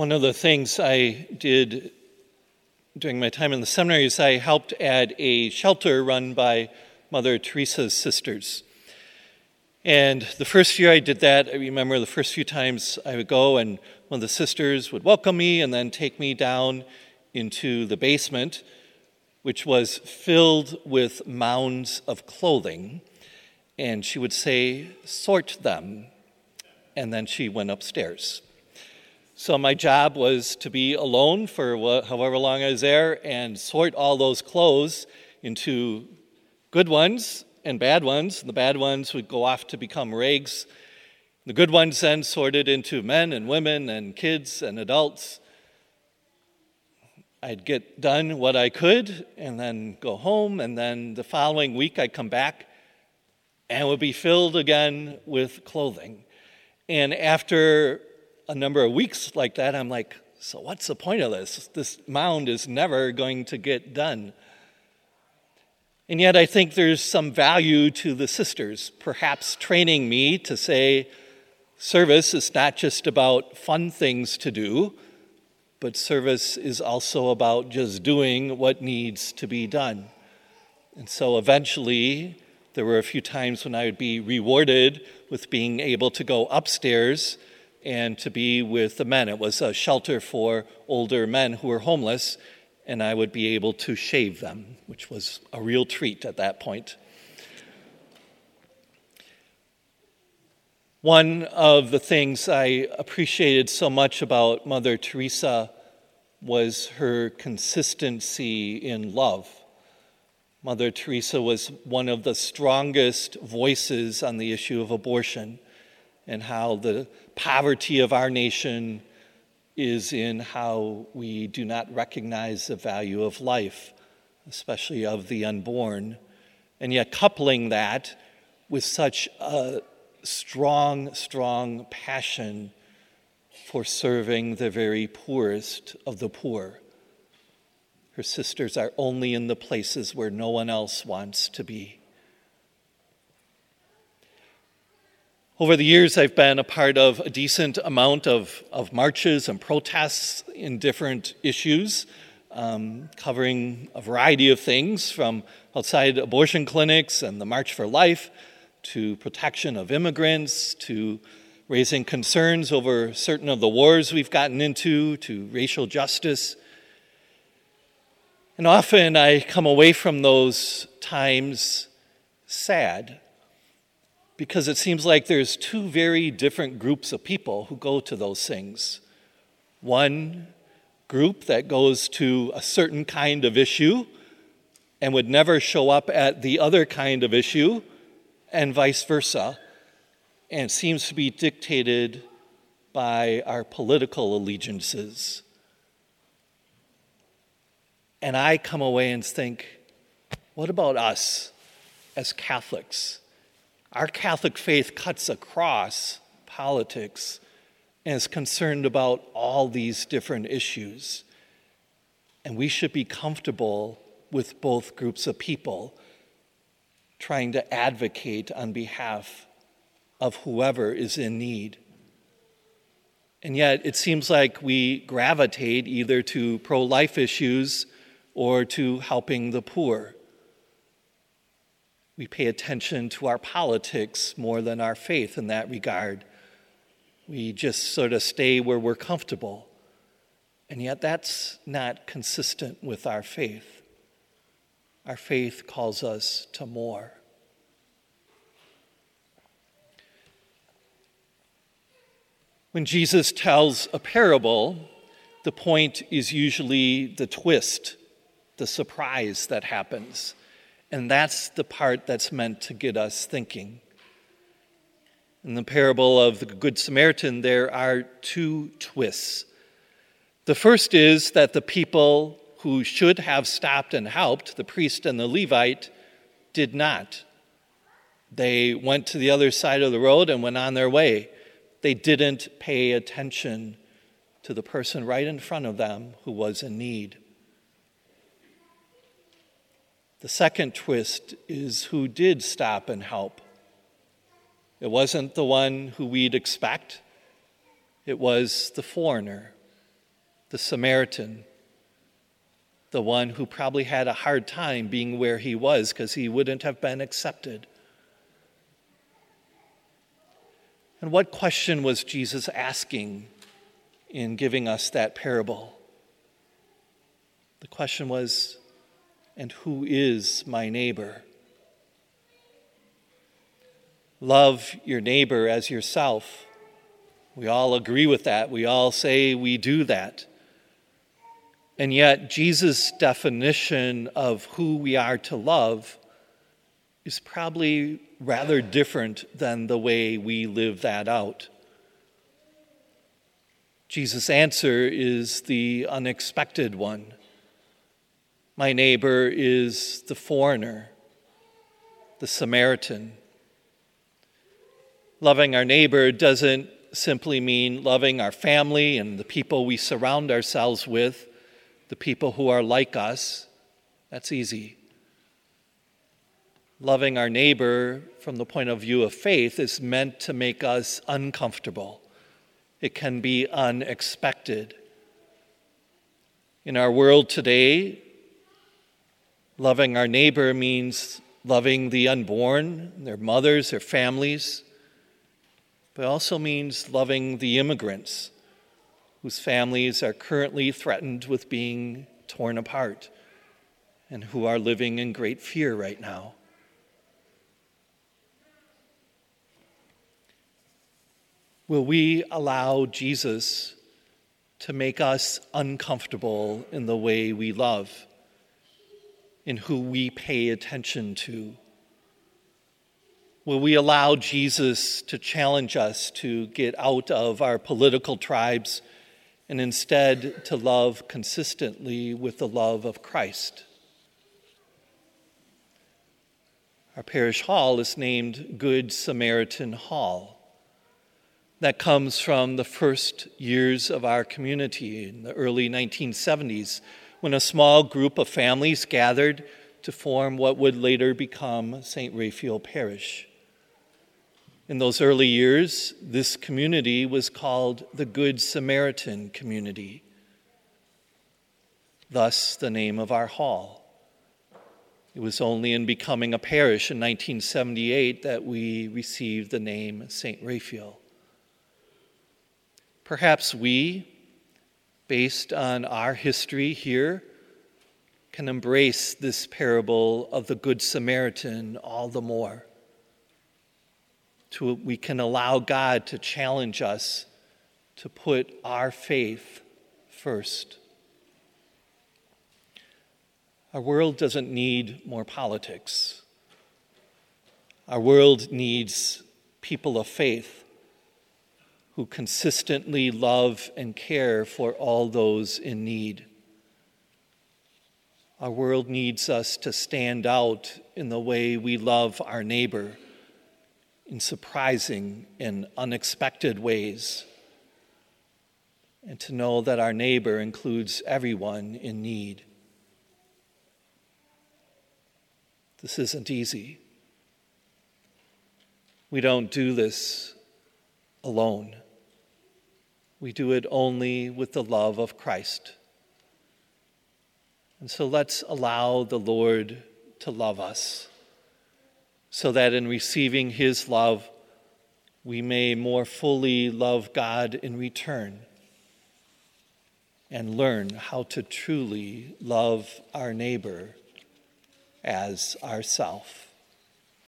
One of the things I did during my time in the seminary is I helped at a shelter run by Mother Teresa's sisters. And the first year I did that, I remember the first few times I would go and one of the sisters would welcome me and then take me down into the basement, which was filled with mounds of clothing. And she would say, "Sort them." And then she went upstairs. So my job was to be alone for however long I was there and sort all those clothes into good ones and bad ones. And the bad ones would go off to become rags. The good ones then sorted into men and women and kids and adults. I'd get done what I could and then go home, and then the following week I'd come back and it would be filled again with clothing. And after a number of weeks like that, I'm like, so what's the point of this? This mound is never going to get done. And yet I think there's some value to the sisters, perhaps training me to say service is not just about fun things to do, but service is also about just doing what needs to be done. And so eventually, there were a few times when I would be rewarded with being able to go upstairs and to be with the men. It was a shelter for older men who were homeless, and I would be able to shave them, which was a real treat at that point. One of the things I appreciated so much about Mother Teresa was her consistency in love. Mother Teresa was one of the strongest voices on the issue of abortion and how the poverty of our nation is in how we do not recognize the value of life, especially of the unborn. And yet coupling that with such a strong passion for serving the very poorest of the poor. Her sisters are only in the places where no one else wants to be. Over the years, I've been a part of a decent amount of marches and protests in different issues, covering a variety of things from outside abortion clinics and the March for Life to protection of immigrants, to raising concerns over certain of the wars we've gotten into, to racial justice. And often I come away from those times sad, because it seems like there's two very different groups of people who go to those things. One group that goes to a certain kind of issue and would never show up at the other kind of issue, and vice versa, and it seems to be dictated by our political allegiances. And I come away and think, what about us as Catholics? Our Catholic faith cuts across politics and is concerned about all these different issues. And we should be comfortable with both groups of people trying to advocate on behalf of whoever is in need. And yet it seems like we gravitate either to pro-life issues or to helping the poor. We pay attention to our politics more than our faith in that regard. We just sort of stay where we're comfortable. And yet that's not consistent with our faith. Our faith calls us to more. When Jesus tells a parable, the point is usually the twist, the surprise that happens. And that's the part that's meant to get us thinking. In the parable of the Good Samaritan, there are two twists. The first is that the people who should have stopped and helped, the priest and the Levite, did not. They went to the other side of the road and went on their way. They didn't pay attention to the person right in front of them who was in need. The second twist is who did stop and help. It wasn't the one who we'd expect. It was the foreigner, the Samaritan, the one who probably had a hard time being where he was because he wouldn't have been accepted. And what question was Jesus asking in giving us that parable? The question was, and who is my neighbor? Love your neighbor as yourself. We all agree with that. We all say we do that. And yet, Jesus' definition of who we are to love is probably rather different than the way we live that out. Jesus' answer is the unexpected one. My neighbor is the foreigner, the Samaritan. Loving our neighbor doesn't simply mean loving our family and the people we surround ourselves with, the people who are like us. That's easy. Loving our neighbor from the point of view of faith is meant to make us uncomfortable. It can be unexpected. In our world today, loving our neighbor means loving the unborn, their mothers, their families, but it also means loving the immigrants whose families are currently threatened with being torn apart and who are living in great fear right now. Will we allow Jesus to make us uncomfortable in the way we love, in who we pay attention to? Will we allow Jesus to challenge us to get out of our political tribes and instead to love consistently with the love of Christ? Our parish hall is named Good Samaritan Hall. That comes from the first years of our community in the early 1970s, when a small group of families gathered to form what would later become St. Raphael Parish. In those early years, this community was called the Good Samaritan Community, thus the name of our hall. It was only in becoming a parish in 1978 that we received the name St. Raphael. Perhaps we, based on our history here, can embrace this parable of the Good Samaritan all the more. We can allow God to challenge us to put our faith first. Our world doesn't need more politics. Our world needs people of faith who consistently love and care for all those in need. Our world needs us to stand out in the way we love our neighbor in surprising and unexpected ways, and to know that our neighbor includes everyone in need. This isn't easy. We don't do this alone. We do it only with the love of Christ. And so let's allow the Lord to love us, so that in receiving his love, we may more fully love God in return and learn how to truly love our neighbor as ourself.